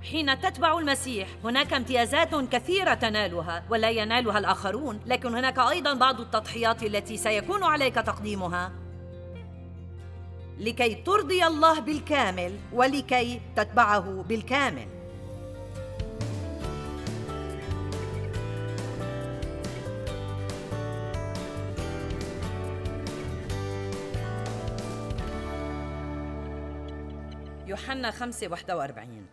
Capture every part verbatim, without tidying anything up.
حين تتبع المسيح هناك امتيازات كثيرة تنالها ولا ينالها الآخرون، لكن هناك أيضاً بعض التضحيات التي سيكون عليك تقديمها لكي ترضي الله بالكامل ولكي تتبعه بالكامل. يوحنا خمسة واحدة وأربعين.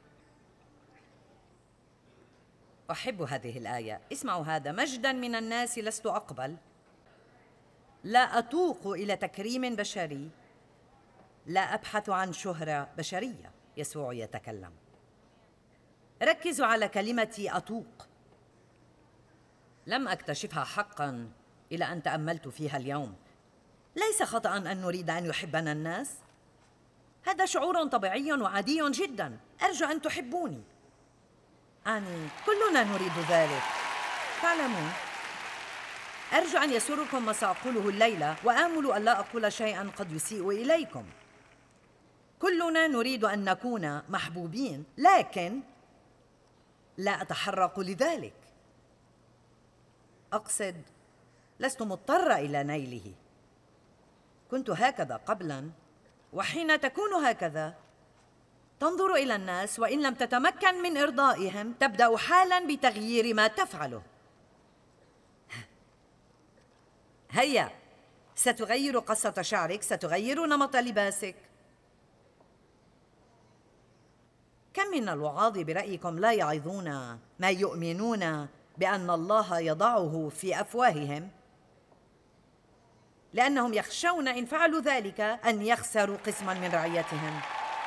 أحب هذه الآية، اسمعوا هذا: مجداً من الناس لست أقبل، لا أتوق إلى تكريم بشري، لا أبحث عن شهرة بشرية. يسوع يتكلم. ركزوا على كلمة أتوق. لم أكتشفها حقاً إلى أن تأملت فيها اليوم. ليس خطأ أن نريد أن يحبنا الناس، هذا شعور طبيعي وعادي جداً. أرجو أن تحبوني، أعني كلنا نريد ذلك، تعلمون. أرجو أن يسركم ما سأقوله الليلة، وآمل أن لا أقول شيئاً قد يسيء إليكم. كلنا نريد أن نكون محبوبين، لكن لا أتحرك لذلك. أقصد لست مضطرة إلى نيله. كنت هكذا قبلاً، وحين تكون هكذا تنظر إلى الناس، وإن لم تتمكن من إرضائهم تبدأ حالاً بتغيير ما تفعله. هيا، ستغير قصة شعرك، ستغير نمط لباسك. كم من الوعاظ برأيكم لا يعظون ما يؤمنون بأن الله يضعه في أفواههم، لأنهم يخشون إن فعلوا ذلك أن يخسروا قسماً من رعيتهم.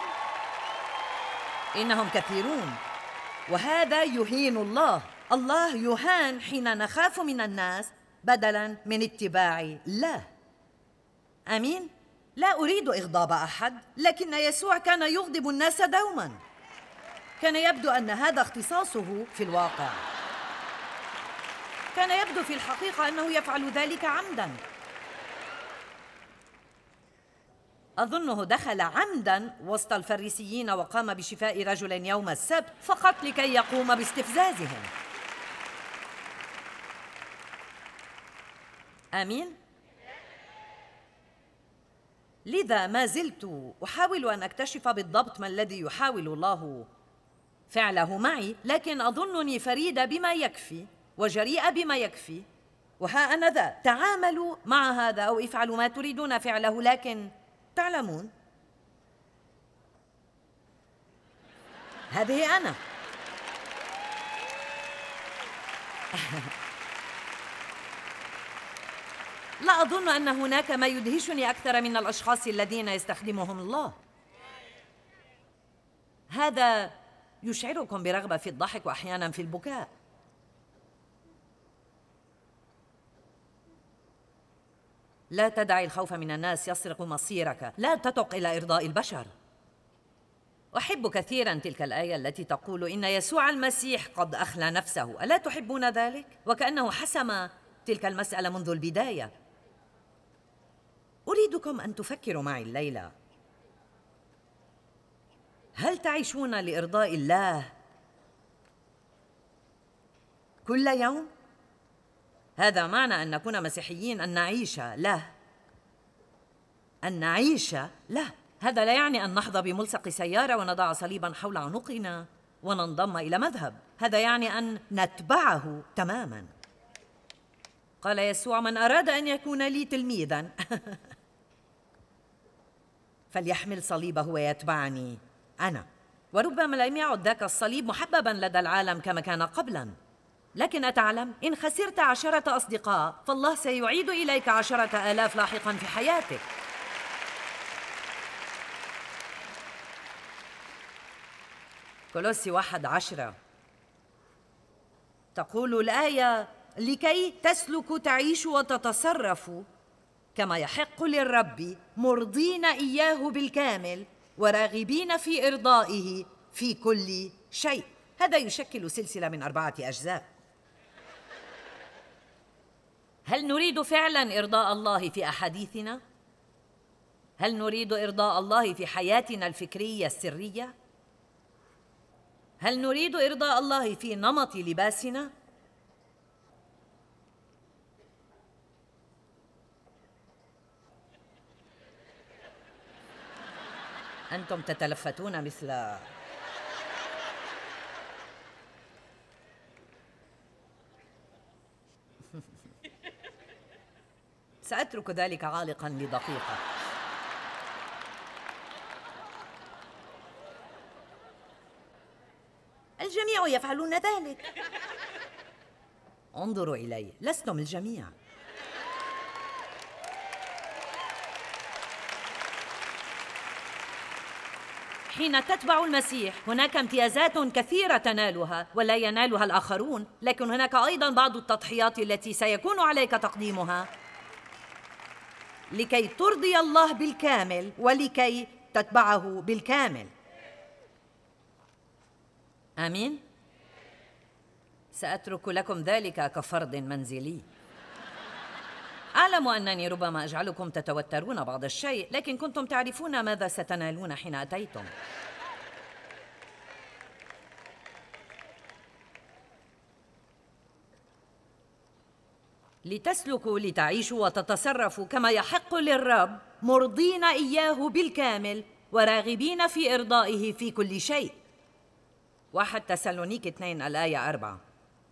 إنهم كثيرون، وهذا يهين الله. الله يهان حين نخاف من الناس بدلاً من اتباع الله. آمين؟ لا أريد إغضاب أحد، لكن يسوع كان يغضب الناس دوماً. كان يبدو أن هذا اختصاصه في الواقع. كان يبدو في الحقيقة أنه يفعل ذلك عمداً. أظنه دخل عمداً وسط الفريسيين وقام بشفاء رجل يوم السبت فقط لكي يقوم باستفزازهم. آمين؟ لذا ما زلت أحاول أن أكتشف بالضبط ما الذي يحاول الله فعله معي، لكن أظنني فريدة بما يكفي وجريئة بما يكفي. وها أنا ذا، تعاملوا مع هذا أو افعلوا ما تريدون فعله، لكن تعلمون هذه أنا. لا أظن أن هناك ما يدهشني أكثر من الأشخاص الذين يستخدمهم الله. هذا يشعركم برغبة في الضحك وأحياناً في البكاء. لا تدع الخوف من الناس يسرق مصيرك، لا تتق إلى إرضاء البشر. أحب كثيراً تلك الآية التي تقول إن يسوع المسيح قد أخلى نفسه. ألا تحبون ذلك؟ وكأنه حسم تلك المسألة منذ البداية. أريدكم أن تفكروا معي الليلة، هل تعيشون لإرضاء الله كل يوم؟ هذا معنى أن نكون مسيحيين، أن نعيش له، أن نعيش له. هذا لا يعني أن نحظى بملصق سيارة ونضع صليباً حول عنقنا وننضم إلى مذهب. هذا يعني أن نتبعه تماماً. قال يسوع: من أراد أن يكون لي تلميذاً فليحمل صليبه ويتبعني أنا. وربما لم يعد ذاك الصليب محبباً لدى العالم كما كان قبلاً، لكن أتعلم إن خسرت عشرة أصدقاء فالله سيعيد إليك عشرة آلاف لاحقاً في حياتك. كولوسي واحد عشرة تقول الآية: لكي تسلكوا تعيشوا وتتصرفوا كما يحق للرب، مرضين إياه بالكامل وراغبين في إرضائه في كل شيء. هذا يشكل سلسلة من أربعة أجزاء. هل نريد فعلاً إرضاء الله في أحاديثنا؟ هل نريد إرضاء الله في حياتنا الفكرية السرية؟ هل نريد إرضاء الله في نمط لباسنا؟ أنتم تتلفتون مثل سأترك ذلك عالقاً لدقيقة. الجميع يفعلون ذلك. انظروا إلي، لستم الجميع. حين تتبع المسيح هناك امتيازات كثيرة تنالها ولا ينالها الآخرون، لكن هناك أيضاً بعض التضحيات التي سيكون عليك تقديمها لكي ترضي الله بالكامل ولكي تتبعه بالكامل. آمين؟ سأترك لكم ذلك كفرض منزلي. أعلم أنني ربما أجعلكم تتوترون بعض الشيء، لكن كنتم تعرفون ماذا ستنالون حين أتيتم. لتسلكوا لتعيشوا وتتصرفوا كما يحق للرب، مرضين إياه بالكامل وراغبين في إرضائه في كل شيء. واحد تسالونيك اثنين الآية أربعة.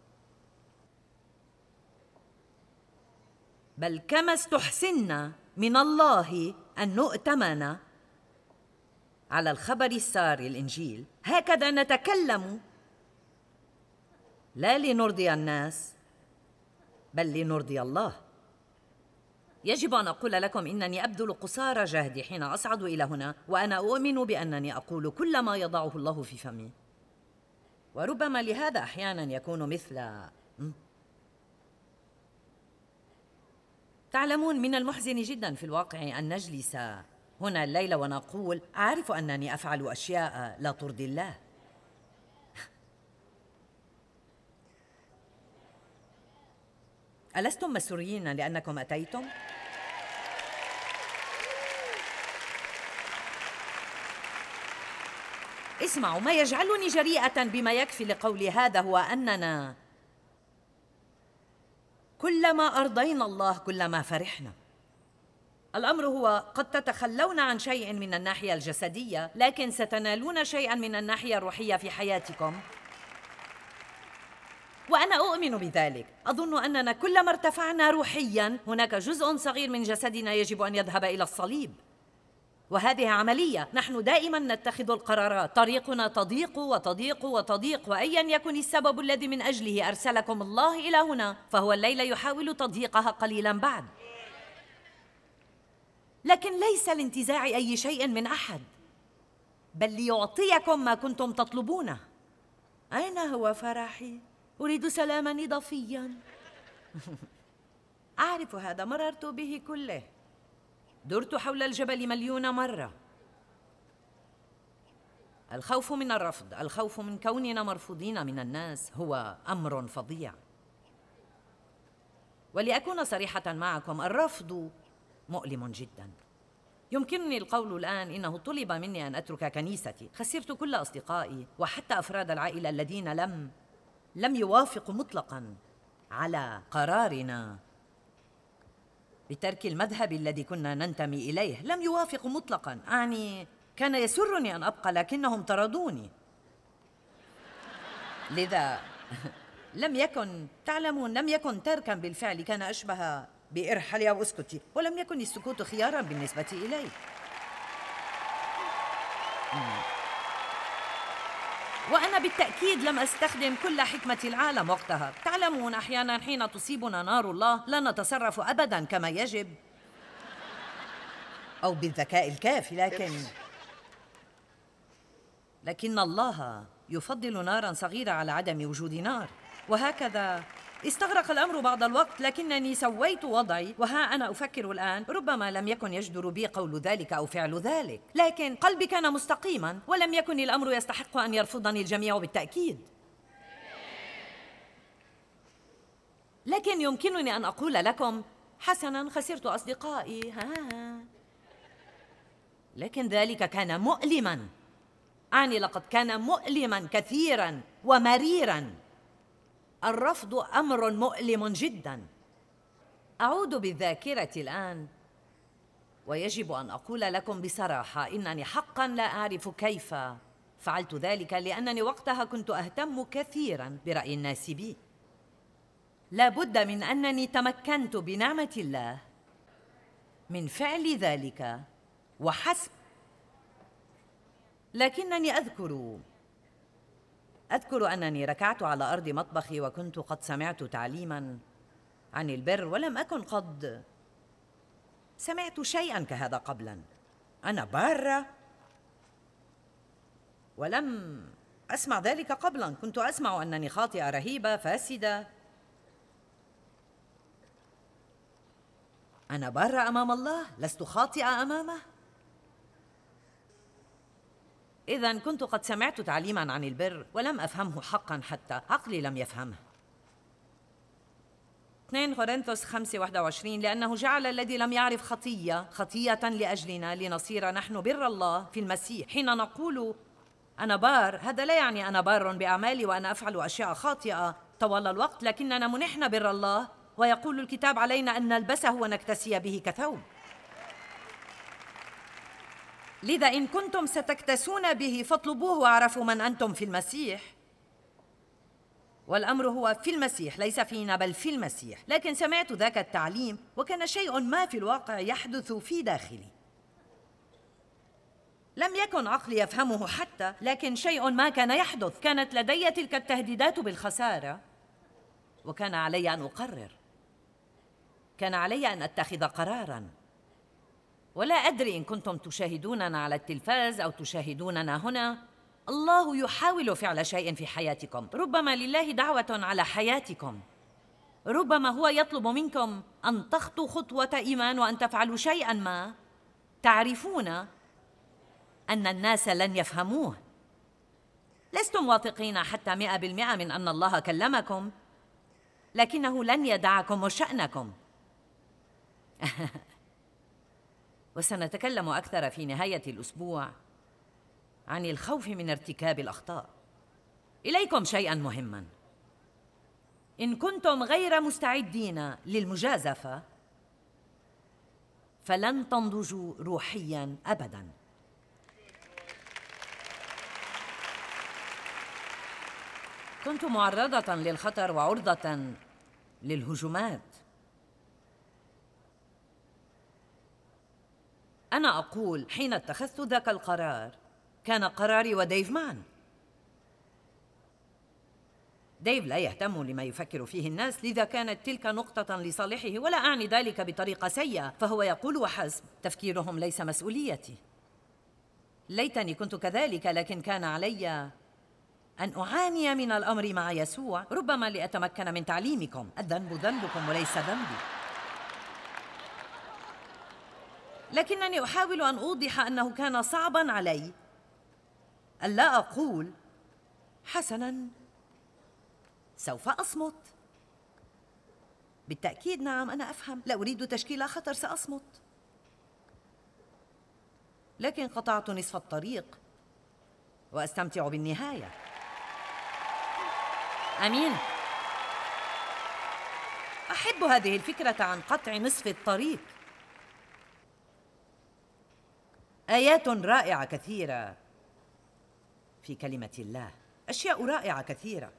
بل كما استحسنا من الله أن نؤتمن على الخبر الساري الإنجيل، هكذا نتكلم، لا لنرضي الناس بل لنرضي الله. يجب أن أقول لكم إنني أبذل قصارى جهدي حين أصعد إلى هنا، وأنا أؤمن بأنني أقول كل ما يضعه الله في فمي. وربما لهذا أحياناً يكون مثل تعلمون، من المحزن جداً في الواقع أن نجلس هنا الليلة ونقول أعرف أنني أفعل أشياء لا ترضي الله. ألستم مسرورين لأنكم أتيتم؟ اسمعوا، ما يجعلني جريئة بما يكفي لقولي هذا هو أننا كلما أرضينا الله كلما فرحنا. الأمر هو قد تتخلون عن شيء من الناحية الجسدية، لكن ستنالون شيئاً من الناحية الروحية في حياتكم، وأنا أؤمن بذلك. أظن أننا كلما ارتفعنا روحياً هناك جزء صغير من جسدنا يجب أن يذهب إلى الصليب، وهذه عملية. نحن دائماً نتخذ القرارات، طريقنا تضيق وتضيق وتضيق، وأياً يكن السبب الذي من أجله أرسلكم الله إلى هنا فهو الليلة يحاول تضييقها قليلاً بعد، لكن ليس لانتزاع أي شيء من أحد، بل ليعطيكم ما كنتم تطلبونه. أين هو فرحي؟ أريد سلاماً إضافياً. أعرف هذا، مررت به كله، درت حول الجبل مليون مرة. الخوف من الرفض، الخوف من كوننا مرفوضين من الناس هو أمر فظيع. ولأكون صريحة معكم، الرفض مؤلم جدا. يمكنني القول الآن إنه طلب مني أن أترك كنيستي. خسرت كل أصدقائي وحتى أفراد العائلة الذين لم لم يوافقوا مطلقا على قرارنا بترك المذهب الذي كنا ننتمي إليه. لم يوافقوا مطلقا، يعني كان يسرني أن أبقى لكنهم طردوني. لذا لم يكن، تعلمون، لم يكن تركا بالفعل، كان أشبه بإرحلي أو اسكتي، ولم يكن السكوت خيارا بالنسبة إلي. وأنا بالتأكيد لم أستخدم كل حكمة العالم وقتها. تعلمون، أحيانا حين تصيبنا نار الله لا نتصرف أبدا كما يجب أو بالذكاء الكافي، لكن لكن الله يفضل نارا صغيرة على عدم وجود نار. وهكذا استغرق الأمر بعض الوقت، لكنني سويت وضعي، وها أنا أفكر الآن. ربما لم يكن يجدر بي قول ذلك أو فعل ذلك، لكن قلبي كان مستقيما، ولم يكن الأمر يستحق أن يرفضني الجميع بالتأكيد. لكن يمكنني أن أقول لكم حسنا، خسرت أصدقائي، ها، لكن ذلك كان مؤلما. أعني لقد كان مؤلماً كثيراً ومريراً. الرفض أمر مؤلم جداً. أعود بالذاكرة الآن، ويجب أن أقول لكم بصراحة إنني حقاً لا أعرف كيف فعلت ذلك، لأنني وقتها كنت أهتم كثيراً برأي الناس بي. لا بد من أنني تمكنت بنعمة الله من فعل ذلك وحسب. لكنني أذكر أذكر أنني ركعت على أرض مطبخي وكنت قد سمعت تعليماً عن البر، ولم أكن قد سمعت شيئاً كهذا قبلاً. أنا بارة، ولم أسمع ذلك قبلاً. كنت أسمع أنني خاطئة رهيبة فاسدة. أنا بارة أمام الله، لست خاطئة أمامه. إذن كنت قد سمعت تعليماً عن البر ولم أفهمه حقاً، حتى عقلي لم يفهمه. اثنين كورنثوس خمسة واحد وعشرين: لأنه جعل الذي لم يعرف خطية خطية لأجلنا لنصير نحن بر الله في المسيح. حين نقول أنا بار، هذا لا يعني أنا بار بأعمالي وأنا أفعل أشياء خاطئة طوال الوقت، لكننا منحنا بر الله، ويقول الكتاب علينا أن نلبسه ونكتسي به كثوب. لذا إن كنتم ستكتسون به فاطلبوه واعرفوا من أنتم في المسيح. والأمر هو في المسيح، ليس فينا بل في المسيح. لكن سمعت ذاك التعليم وكان شيء ما في الواقع يحدث في داخلي. لم يكن عقلي يفهمه حتى، لكن شيء ما كان يحدث. كانت لدي تلك التهديدات بالخسارة، وكان علي أن أقرر. كان علي أن أتخذ قراراً. ولا أدري إن كنتم تشاهدوننا على التلفاز أو تشاهدوننا هنا، الله يحاول فعل شيء في حياتكم. ربما لله دعوة على حياتكم. ربما هو يطلب منكم أن تخطوا خطوة إيمان وأن تفعلوا شيئاً ما تعرفون أن الناس لن يفهموه. لستم واثقين حتى مئة بالمئة من أن الله كلمكم، لكنه لن يدعكم وشأنكم. وسنتكلم أكثر في نهاية الأسبوع عن الخوف من ارتكاب الأخطاء. إليكم شيئاً مهماً: إن كنتم غير مستعدين للمجازفة فلن تنضجوا روحياً أبداً. كنت معرضة للخطر وعرضة للهجومات. أنا أقول حين اتخذت ذاك القرار كان قراري وديف معا. ديف لا يهتم لما يفكر فيه الناس، لذا كانت تلك نقطة لصالحه، ولا أعني ذلك بطريقة سيئة، فهو يقول وحسب: تفكيرهم ليس مسؤوليتي. ليتني كنت كذلك، لكن كان علي أن أعاني من الأمر مع يسوع، ربما لأتمكن من تعليمكم: الذنب ذنبكم وليس ذنبي. لكنني أحاول أن أوضح أنه كان صعباً علي ألا أقول حسناً سوف أصمت. بالتأكيد نعم، أنا أفهم، لا أريد تشكيل خطر، سأصمت. لكن قطعت نصف الطريق وأستمتع بالنهاية. أمين. أحب هذه الفكرة عن قطع نصف الطريق. آيات رائعة كثيرة في كلمة الله، أشياء رائعة كثيرة.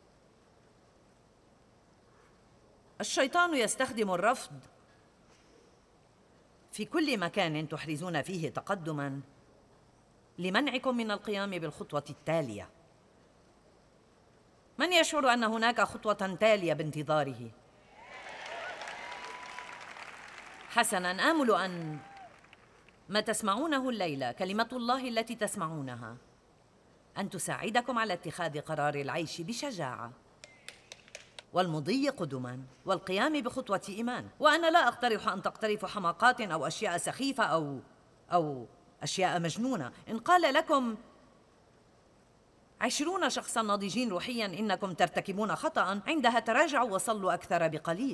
الشيطان يستخدم الرفض في كل مكان تحرزون فيه تقدماً لمنعكم من القيام بالخطوة التالية. من يشعر أن هناك خطوة تالية بانتظاره؟ حسناً، آمل أن ما تسمعونه الليلة، كلمة الله التي تسمعونها، أن تساعدكم على اتخاذ قرار العيش بشجاعة والمضي قدماً والقيام بخطوة إيمان. وأنا لا أقترح أن تقترفوا حماقات أو أشياء سخيفة أو أو أشياء مجنونة. إن قال لكم عشرون شخصاً ناضجين روحياً إنكم ترتكبون خطأ، عندها تراجعوا وصلوا أكثر بقليل.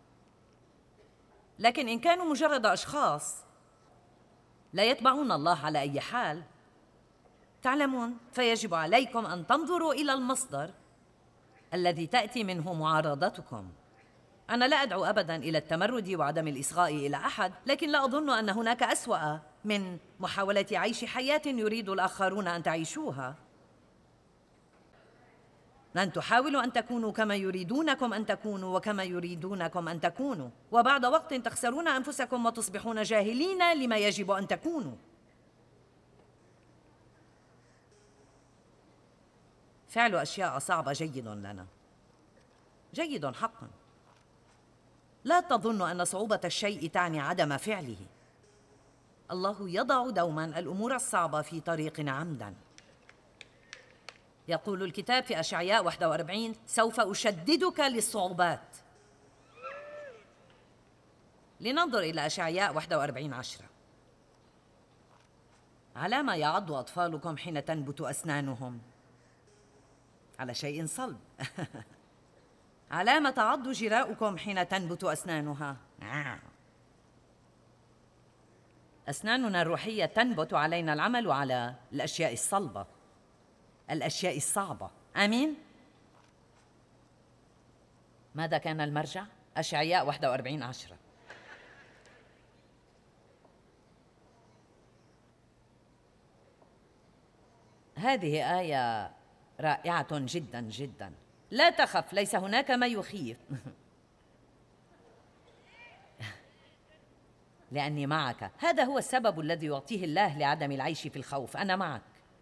لكن إن كانوا مجرد أشخاص لا يتبعون الله على أي حال، تعلمون، فيجب عليكم أن تنظروا إلى المصدر الذي تأتي منه معارضتكم. أنا لا أدعو أبداً إلى التمرد وعدم الإصغاء إلى أحد، لكن لا أظن أن هناك أسوأ من محاولة عيش حياة يريد الآخرون أن تعيشوها. لن تحاولوا أن تكونوا كما يريدونكم أن تكونوا وكما يريدونكم أن تكونوا، وبعد وقت تخسرون أنفسكم وتصبحون جاهلين لما يجب أن تكونوا. فعل أشياء صعبة جيد لنا، جيد حقاً. لا تظن أن صعوبة الشيء تعني عدم فعله. الله يضع دوماً الأمور الصعبة في طريقنا عمداً. يقول الكتاب في أشعياء واحد وأربعين: سوف أشددك للصعوبات. لننظر إلى أشعياء واحد وأربعين عشرة. على ما يعض أطفالكم حين تنبت أسنانهم؟ على شيء صلب. على ما تعض جراؤكم حين تنبت أسنانها؟ أسناننا الروحية تنبت علينا العمل على الأشياء الصلبة، الأشياء الصعبة. آمين؟ ماذا كان المرجع؟ أشعياء واحد وأربعين عشرة. هذه آية رائعة جدا جدا. لا تخف، ليس هناك ما يخيف. لأني معك. هذا هو السبب الذي يعطيه الله لعدم العيش في الخوف. أنا معك.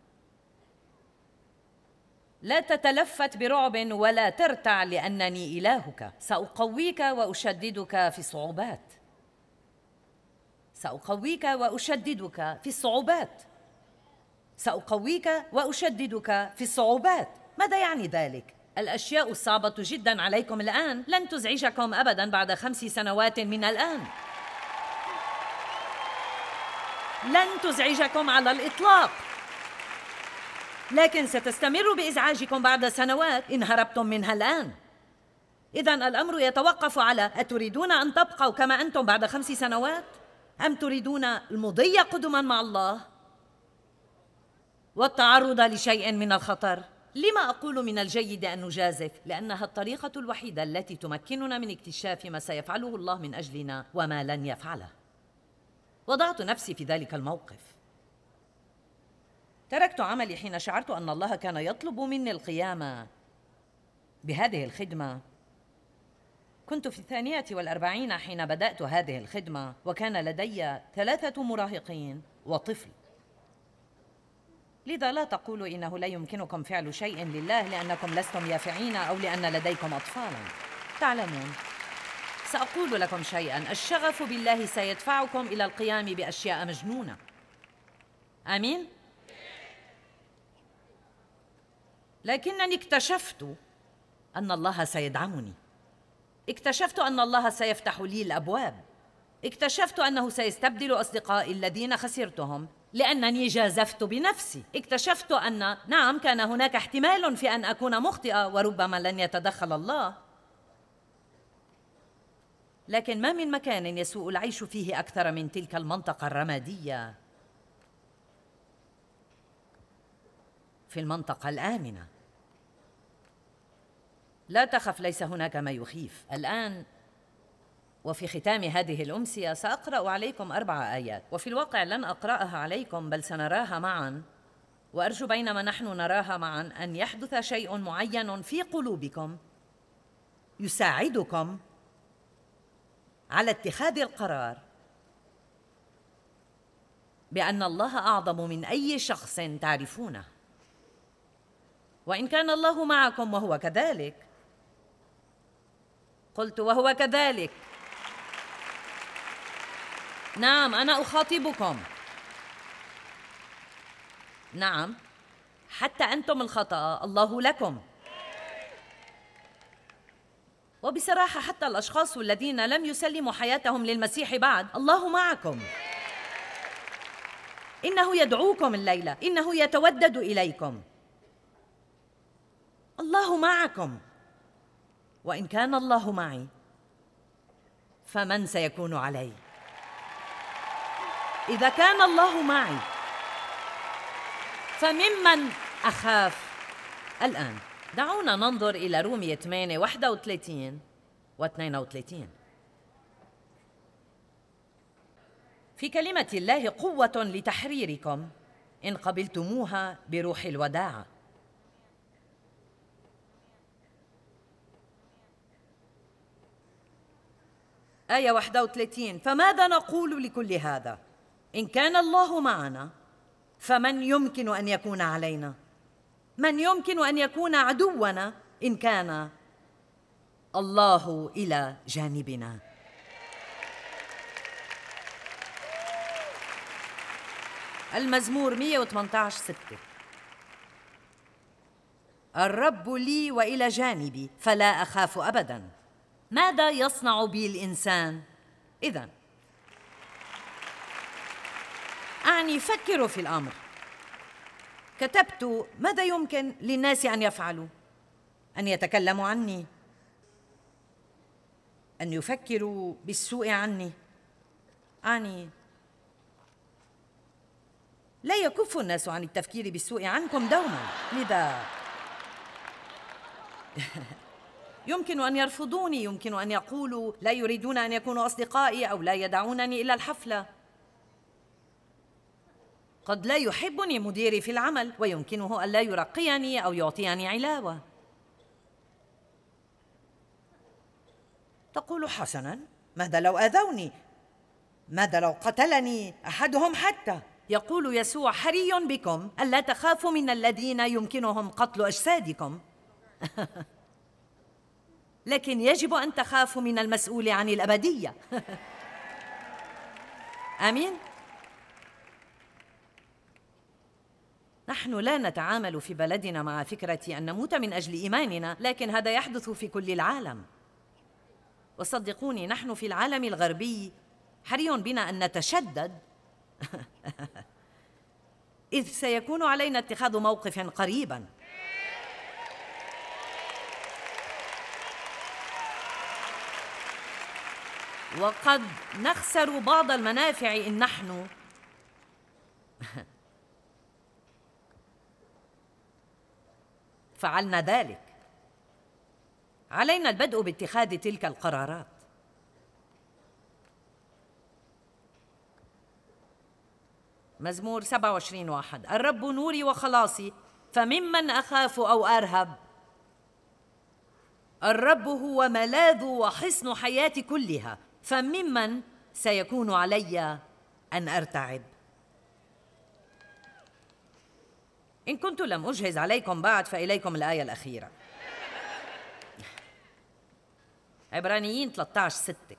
لا تتلفت برعب ولا ترتع لأنني إلهك. سأقويك وأشددك في الصعوبات. سأقويك وأشددك في الصعوبات. سأقويك وأشددك في الصعوبات. ماذا يعني ذلك؟ الأشياء الصعبة جدا عليكم الآن لن تزعجكم أبدا بعد خمس سنوات من الآن. لن تزعجكم على الإطلاق، لكن ستستمر بإزعاجكم بعد سنوات إن هربتم منها الآن. إذن الأمر يتوقف على: أتريدون أن تبقوا كما أنتم بعد خمس سنوات؟ أم تريدون المضي قدما مع الله والتعرض لشيء من الخطر؟ لما أقول من الجيد أن نجازف؟ لأنها الطريقة الوحيدة التي تمكننا من اكتشاف ما سيفعله الله من أجلنا وما لن يفعله. وضعت نفسي في ذلك الموقف. تركت عملي حين شعرت أن الله كان يطلب مني القيام بهذه الخدمة. كنت في الثانية والأربعين حين بدأت هذه الخدمة، وكان لدي ثلاثة مراهقين وطفل. لذا لا تقولوا إنه لا يمكنكم فعل شيء لله لأنكم لستم يافعين أو لأن لديكم أطفالا. تعلمون، سأقول لكم شيئا: الشغف بالله سيدفعكم إلى القيام بأشياء مجنونة. آمين؟ لكنني اكتشفت أن الله سيدعمني. اكتشفت أن الله سيفتح لي الأبواب. اكتشفت أنه سيستبدل أصدقائي الذين خسرتهم لأنني جازفت بنفسي. اكتشفت أن نعم، كان هناك احتمال في أن أكون مخطئة وربما لن يتدخل الله، لكن ما من مكان يسوء العيش فيه أكثر من تلك المنطقة الرمادية، في المنطقة الآمنة. لا تخف، ليس هناك ما يخيف. الآن وفي ختام هذه الأمسية سأقرأ عليكم أربع آيات، وفي الواقع لن أقرأها عليكم بل سنراها معاً، وأرجو بينما نحن نراها معاً أن يحدث شيء معين في قلوبكم يساعدكم على اتخاذ القرار بأن الله أعظم من أي شخص تعرفونه. وإن كان الله معكم وهو كذلك، قلت وهو كذلك، نعم أنا أخاطبكم، نعم حتى أنتم الخطأ الله لكم. وبصراحة حتى الأشخاص الذين لم يسلموا حياتهم للمسيح بعد، الله معكم. إنه يدعوكم الليلة، إنه يتودد إليكم. الله معكم، وإن كان الله معي فمن سيكون علي؟ إذا كان الله معي فممن أخاف. الآن دعونا ننظر إلى رومية ثمانية واحد وثلاثين واثنين وثلاثين. في كلمة الله قوة لتحريركم إن قبلتموها بروح الوداعة. آية واحد وثلاثين: فماذا نقول لكل هذا؟ إن كان الله معنا فمن يمكن أن يكون علينا؟ من يمكن أن يكون عدونا إن كان الله إلى جانبنا؟ المزمور مئة وثمانية عشر ستة: الرب لي وإلى جانبي فلا أخاف أبداً. ماذا يصنع بي الإنسان؟ إذن أعني فكروا في الأمر. كتبت ماذا يمكن للناس أن يفعلوا؟ أن يتكلموا عني، أن يفكروا بالسوء عني. أعني لا يكف الناس عن التفكير بالسوء عنكم دوما، لذا يمكن أن يرفضوني، يمكن أن يقولوا لا يريدون أن يكونوا أصدقائي أو لا يدعونني إلى الحفلة. قد لا يحبني مديري في العمل ويمكنه أن لا يرقيني أو يعطيني علاوة. تقول حسناً، ماذا لو أذوني؟ ماذا لو قتلني أحدهم حتى؟ يقول يسوع: حري بكم ألا تخافوا من الذين يمكنهم قتل أجسادكم لكن يجب أن تخافوا من المسؤول عن الأبدية. آمين؟ نحن لا نتعامل في بلدنا مع فكرة أن نموت من أجل إيماننا، لكن هذا يحدث في كل العالم. وصدقوني، نحن في العالم الغربي حري بنا أن نتشدد إذ سيكون علينا اتخاذ موقف قريباً. وقد نخسر بعض المنافع إن نحن فعلنا ذلك. علينا البدء باتخاذ تلك القرارات. مزمور سبعة وعشرين واحد: الرب نوري وخلاصي فممن أخاف أو أرهب. الرب هو ملاذ وحصن حياتي كلها، فممن سيكون علي أن أرتعب؟ إن كنت لم أجهز عليكم بعد فإليكم الآية الأخيرة، عبرانيين ثلاثة عشر ستة: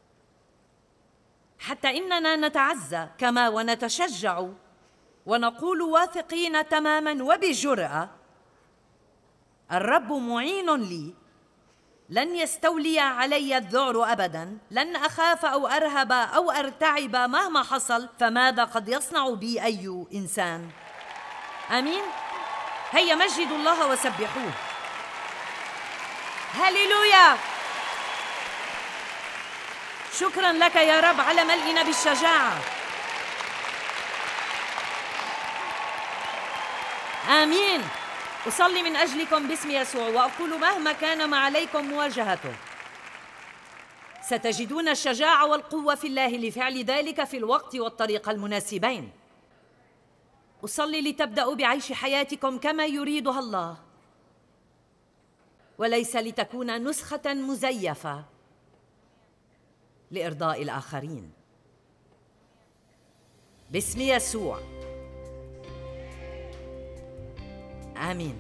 حتى إننا نتعزى كما ونتشجع ونقول واثقين تماماً وبجرأة: الرب معين لي، لن يستولي علي الذعر أبداً، لن أخاف أو أرهب أو أرتعب مهما حصل، فماذا قد يصنع بي أي إنسان؟ آمين؟ هيا مجدوا الله وسبحوه. هاليلويا! شكراً لك يا رب على ملئنا بالشجاعة. آمين. أصلي من أجلكم باسم يسوع وأقول مهما كان ما عليكم مواجهته، ستجدون الشجاعة والقوة في الله لفعل ذلك في الوقت والطريقة المناسبين. أصلي لتبدأوا بعيش حياتكم كما يريدها الله، وليس لتكون نسخة مزيفة لإرضاء الآخرين. باسم يسوع، آمين.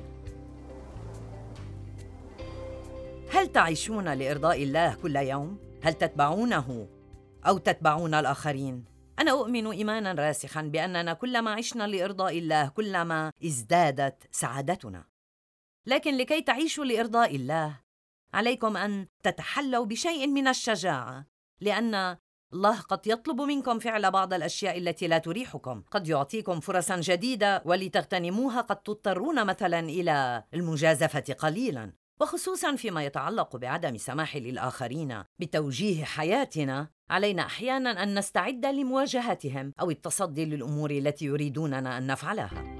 هل تعيشون لإرضاء الله كل يوم؟ هل تتبعونه أو تتبعون الآخرين؟ أنا أؤمن إيماناً راسخاً بأننا كلما عشنا لإرضاء الله كلما ازدادت سعادتنا. لكن لكي تعيشوا لإرضاء الله عليكم أن تتحلوا بشيء من الشجاعة، لأن الله قد يطلب منكم فعل بعض الأشياء التي لا تريحكم. قد يعطيكم فرصاً جديدة ولتغتنموها قد تضطرون مثلاً إلى المجازفة قليلاً، وخصوصاً فيما يتعلق بعدم سماح للآخرين بتوجيه حياتنا. علينا أحياناً أن نستعد لمواجهتهم أو التصدي للأمور التي يريدوننا أن نفعلها.